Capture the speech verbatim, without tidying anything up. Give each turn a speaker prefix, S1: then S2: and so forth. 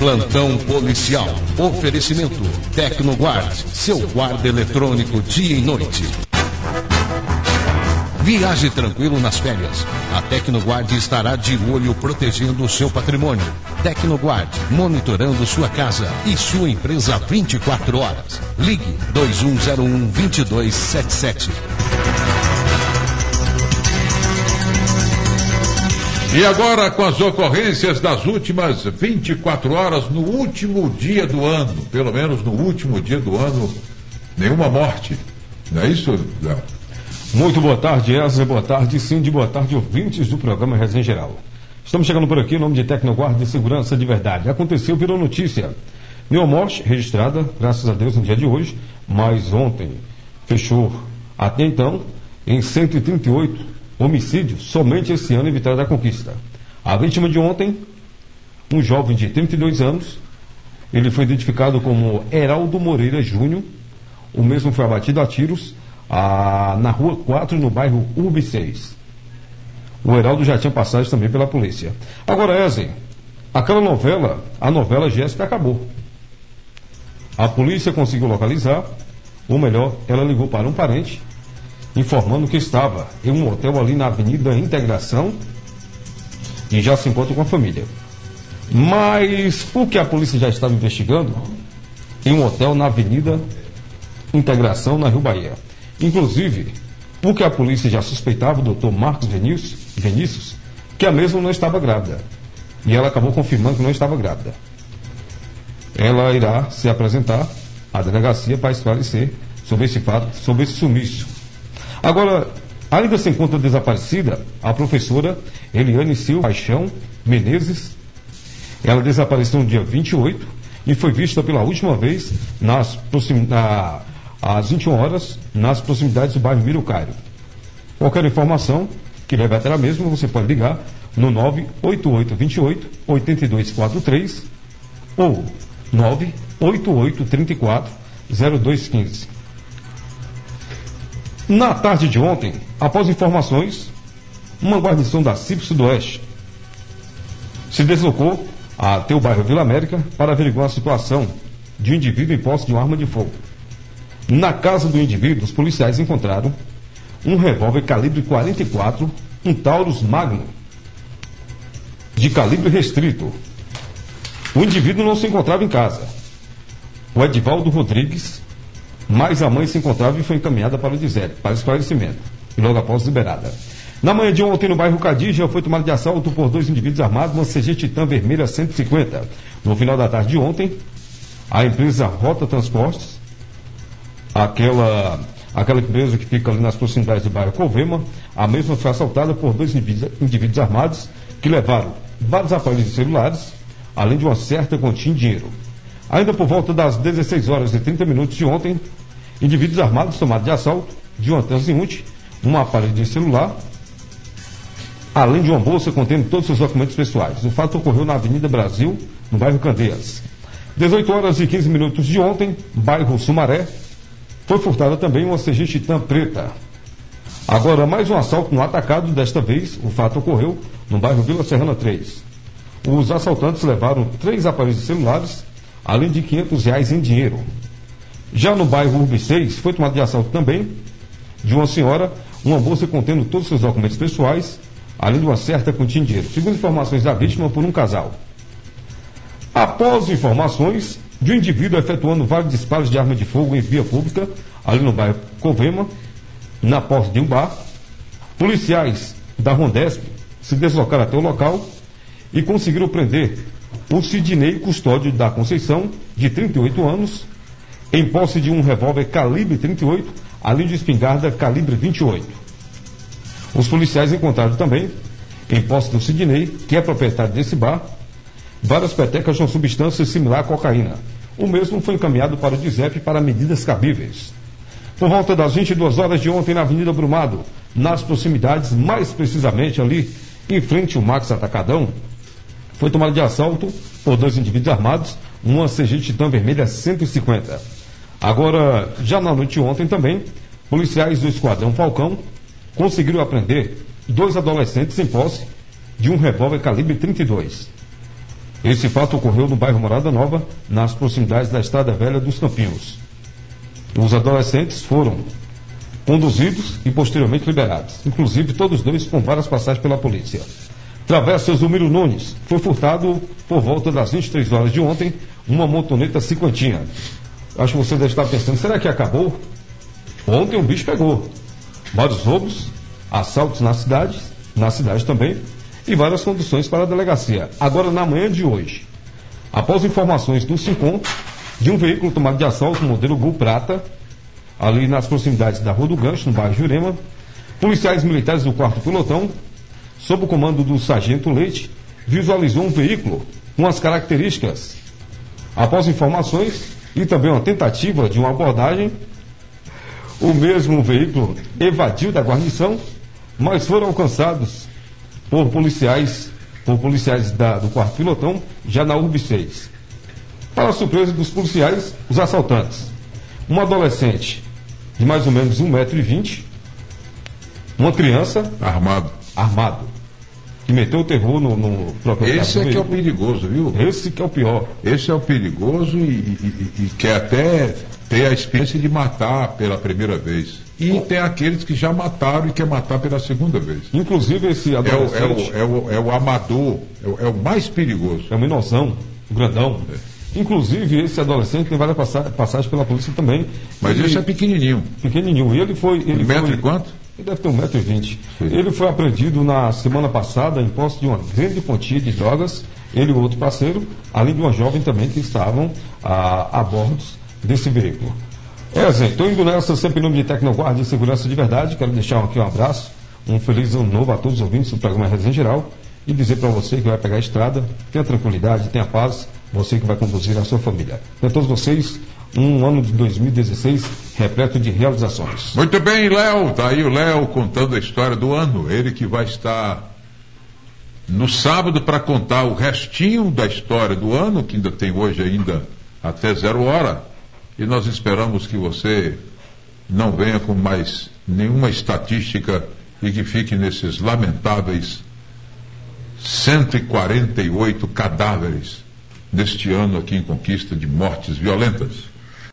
S1: Plantão policial. Oferecimento Tecnoguard, seu guarda eletrônico dia e noite. Viaje tranquilo nas férias. A Tecnoguard estará de olho protegendo o seu patrimônio. Tecnoguard, monitorando sua casa e sua empresa vinte e quatro horas. Ligue dois um zero um, dois dois sete sete.
S2: E agora com as ocorrências das últimas vinte e quatro horas, no último dia do ano, pelo menos no último dia do ano, nenhuma morte. Não é isso, Léo?
S3: Muito boa tarde, Ezra, boa tarde, Cindy, boa tarde, ouvintes do programa Resenha Geral. Estamos chegando por aqui em nome de Tecnoguard de Segurança de Verdade. Aconteceu, virou notícia. Nenhuma morte registrada, graças a Deus, no dia de hoje, mas ontem fechou, até então, em cento e trinta e oito homicídios somente esse ano em Vitória da Conquista. A vítima de ontem, um jovem de trinta e dois anos, ele foi identificado como Heraldo Moreira Júnior. O mesmo foi abatido a tiros a, na rua quatro, no bairro Urbe seis. O Heraldo já tinha passagem também pela polícia. Agora, Ezen, aquela novela, a novela Jéssica acabou. A polícia conseguiu localizar, ou melhor, ela ligou para um parente, informando que estava em um hotel ali na Avenida Integração e já se encontra com a família. Mas o que a polícia já estava investigando em um hotel na Avenida Integração, na Rio Bahia. Inclusive, o que a polícia já suspeitava, o doutor Marcos Vinícius, Vinícius, que a mesma não estava grávida. E ela acabou confirmando que não estava grávida. Ela irá se apresentar à delegacia para esclarecer sobre esse fato, sobre esse sumiço. Agora, ainda se encontra desaparecida a professora Eliane Silva Paixão Menezes. Ela desapareceu no dia vinte e oito e foi vista pela última vez nas proxim... na... às vinte e uma horas nas proximidades do bairro Mirucário. Qualquer informação que leve até lá mesmo, você pode ligar no nove oito oito dois oito, oito dois quatro três ou nove oito oito três quatro, zero dois um cinco. Na tarde de ontem, após informações, uma guarnição da C I P Sudoeste se deslocou até o bairro Vila América para averiguar a situação de um indivíduo em posse de uma arma de fogo. Na casa do indivíduo, os policiais encontraram um revólver calibre quarenta e quatro, um Taurus Magnum, de calibre restrito. O indivíduo não se encontrava em casa. O Edivaldo Rodrigues, mas a mãe se encontrava e foi encaminhada para o D I S E P, para esclarecimento, e logo após liberada. Na manhã de ontem, no bairro Cadija, foi tomada de assalto por dois indivíduos armados, uma C G Titan vermelha cento e cinquenta. No final da tarde de ontem, a empresa Rota Transportes, aquela, aquela empresa que fica ali nas proximidades do bairro Covema, a mesma foi assaltada por dois indivíduos, indivíduos armados que levaram vários aparelhos celulares, além de uma certa quantia em dinheiro. Ainda por volta das dezesseis horas e trinta minutos de ontem, indivíduos armados tomaram de assalto de uma transeunte, um aparelho de celular, além de uma bolsa contendo todos os seus documentos pessoais. O fato ocorreu na Avenida Brasil, no bairro Candeias. dezoito horas e quinze minutos de ontem, bairro Sumaré, foi furtada também uma C G Titan preta. Agora, mais um assalto no atacado, desta vez o fato ocorreu no bairro Vila Serrana três. Os assaltantes levaram três aparelhos celulares, além de quinhentos reais em dinheiro. Já no bairro Urbe seis, foi tomado de assalto também de uma senhora, uma bolsa contendo todos os seus documentos pessoais, além de uma certa quantia em dinheiro, segundo informações da vítima por um casal. Após informações de um indivíduo efetuando vários disparos de arma de fogo em via pública, ali no bairro Covema, na porta de um bar, policiais da Rondesp se deslocaram até o local e conseguiram prender o Sidney Custódio da Conceição, de trinta e oito anos, em posse de um revólver calibre trinta e oito, além de espingarda calibre vinte e oito. Os policiais encontraram também, em posse do Sidney, que é proprietário desse bar, várias petecas de uma substância similar à cocaína. O mesmo foi encaminhado para o D I S E P para medidas cabíveis. Por volta das vinte e duas horas de ontem, na Avenida Brumado, nas proximidades, mais precisamente ali, em frente ao Max Atacadão, foi tomado de assalto por dois indivíduos armados, uma C G Titan vermelha cento e cinquenta. Agora, já na noite de ontem também, policiais do Esquadrão Falcão conseguiram apreender dois adolescentes em posse de um revólver calibre trinta e dois. Esse fato ocorreu no bairro Morada Nova, nas proximidades da Estrada Velha dos Campinhos. Os adolescentes foram conduzidos e posteriormente liberados, inclusive todos dois com várias passagens pela polícia. Travessa Zumiro Nunes foi furtado por volta das vinte e três horas de ontem uma motoneta cinquentinha. Acho que você deve estar pensando, será que acabou? Ontem o bicho pegou. Vários roubos, assaltos na cidade, na cidade também, e várias conduções para a delegacia. Agora, na manhã de hoje, após informações do SINCOM, de um veículo tomado de assalto modelo Gol Prata, ali nas proximidades da Rua do Gancho, no bairro Jurema, policiais militares do quarto pelotão, sob o comando do sargento Leite, visualizou um veículo com as características. Após informações e também uma tentativa de uma abordagem, o mesmo veículo evadiu da guarnição, mas foram alcançados por policiais, por policiais da, do quarto pelotão, já na U R B seis. Para a surpresa dos policiais, os assaltantes, um adolescente de mais ou menos um metro e vinte, uma criança
S2: armado,
S3: armado que meteu o terror no, no proprietário.
S2: Esse é que é o perigoso, viu?
S3: Esse que é o pior.
S2: Esse é o perigoso e, e, e quer até ter a experiência de matar pela primeira vez. E tem aqueles que já mataram e quer matar pela segunda vez.
S3: Inclusive esse adolescente...
S2: É o, é o, é o, é o amador, é o, é o mais perigoso.
S3: É o menosão, o grandão. É. Inclusive esse adolescente tem várias passagens pela polícia também.
S2: Mas ele, esse é pequenininho.
S3: Pequenininho. E ele foi... Ele
S2: um metro
S3: foi,
S2: e quanto?
S3: Ele deve ter um metro e vinte. Ele foi apreendido na semana passada em posse de uma grande quantia de drogas, ele e o outro parceiro, além de uma jovem também que estavam a, a bordo desse veículo. É, Zé, estou indo nessa sempre em nome de Tecnoguarda e Segurança de Verdade. Quero deixar aqui um abraço, um feliz ano novo a todos os ouvintes do programa Resenha Geral e dizer para você que vai pegar a estrada, tenha tranquilidade, tenha paz, você que vai conduzir a sua família. Para todos vocês, um ano de dois mil e dezesseis repleto de realizações.
S2: Muito bem, Léo, está aí o Léo contando a história do ano, ele que vai estar no sábado para contar o restinho da história do ano, que ainda tem hoje ainda até zero hora, e nós esperamos que você não venha com mais nenhuma estatística e que fique nesses lamentáveis cento e quarenta e oito cadáveres neste ano aqui em Conquista de mortes violentas.